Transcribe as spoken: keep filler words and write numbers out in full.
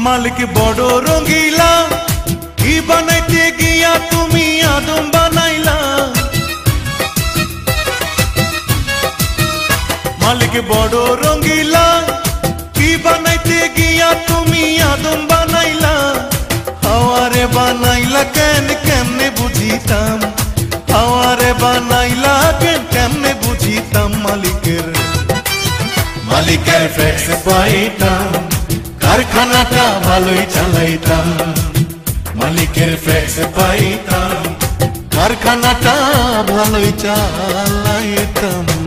মালিক বড় রঙিলা, কি বানাইতে গিয়া তুমি আদম বানাইলা। মালিক বড় রঙিলা, কি বানাইতে গিয়া তুমি আদম বানাইলা। হাওয়ারে বানাইলা কেন কেমনে বুঝিতাম, হাওয়ারে বানাইলা কেন কেমনে বুঝিতাম। মালিকের মালিকের ফ্লেক্স পাইতাম, কারখানাটা ভালোই চালাইতাম। মালিকের ফ্লেক্স পাইতাম, কারখানাটা ভালোই চালাইতাম।